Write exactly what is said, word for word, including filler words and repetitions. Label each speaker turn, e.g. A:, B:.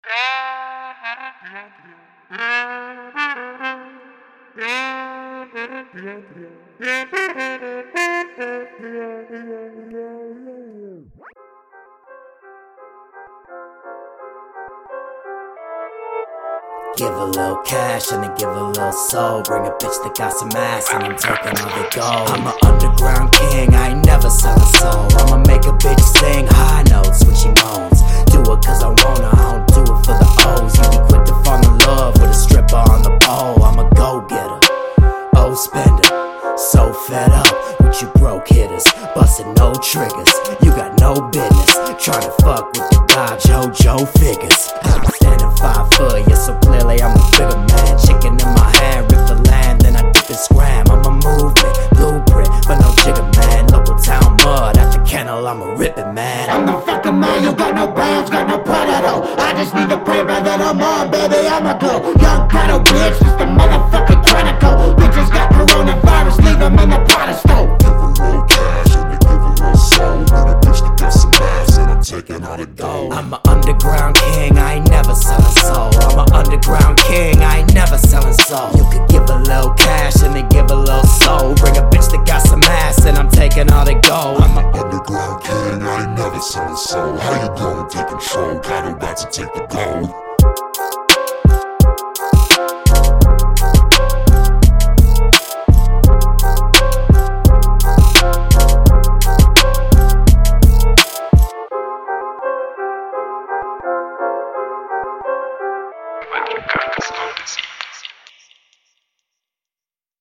A: Give a little cash and then give a little soul. Bring a bitch that got some ass and I'm taking all the gold. I'm an underground king, I ain't never sell a soul. I'ma make a bitch sing high notes when she moans. Do it cause I wanna, I don't do it for the O's. You be quick to fall in love with a stripper on the pole. I'm a go-getter, oh spender, so fed up with you broke hitters, busting no triggers. You got no business trying to fuck with the Dodge Hojo figures. I'm standing five foot, yeah, so clearly I'm a bigger man. Chicken in my hand, rip the land, then I dip and scram. I'm a movement, blueprint, but no jigger man. Local town mud, at the kennel, I'm a ripping man.
B: I'm the fucking man, you got no brands, got no predator. I just need to pray that I'm on, baby, I'm a go. Young ghetto bitch, just a motherfucking chronicle. Bitches got coronavirus, leave them in the pot of stove.
C: Give a little cash and then give a little soul. When a bitch that got some ass and I'm taking all the gold.
A: I'm an underground king, I ain't never selling soul. I'm an underground king, I ain't never selling soul. You could give a little cash and then give a little soul. Bring a bitch that got some ass and I'm taking all the gold.
C: I'm an underground king, I ain't never selling soul. How you going? Take control, got about to take the gold.